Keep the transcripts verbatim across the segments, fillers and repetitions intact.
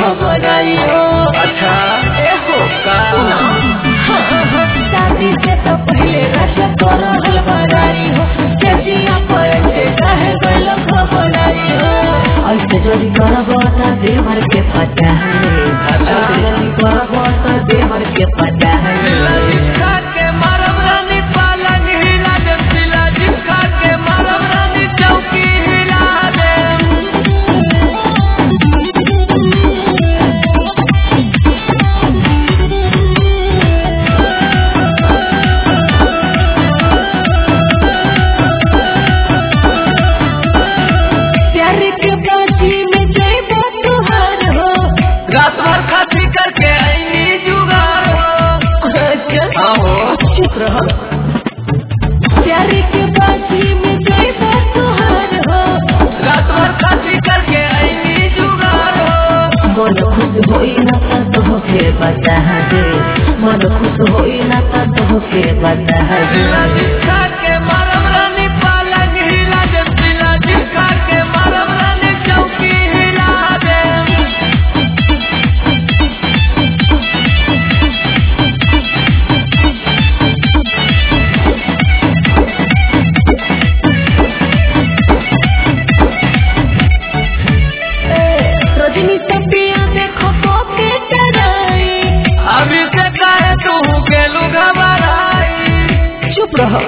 घबराई हो। अच्छा ए हो का शादी से तो पहले रश तोरा हलवाई हो। चचिया पर से कहे गल घबराई हो। ऐसे जोड़ी करबो त देवर के पता है। ऐसे जोड़ी करबो त देवर के पता है। जिसका के मारब रानी पालंग हिला दे सिला जिसका के मारब रानी चौकी हिला दे। प्यार के बाजी में जइबो तुहार हो। रात भर खाती करके आईनी जुगाड़ हो। अच्छा आहो चुप रहो। प्यार के बाजी में जइबो तुहार हो। रात भर खाती करके आईनी जुगाड़ हो। मन खुश होई ना त तोहके बता दे। मन खुश होई ना त तोहके बता सिला दे। जिसका के मारब रानी पालंग हिला दे सिला जिसका के मारब रानी चौकी हिला दे। रजनी से पिया देखो तो के डराई। अभी से काहे तू गेलू घबराई। चुप रहो।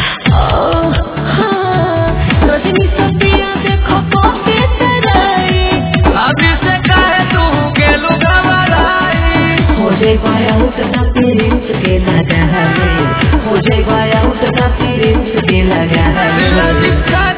रजनी से पिया देखो तो के डराई। अभी से काहे तू गेलू घबराई। हो जाए पाया उतना प्रिंस के लगा है। हो जाए पाया उतना प्रिंस के लगा सिला है। जिसका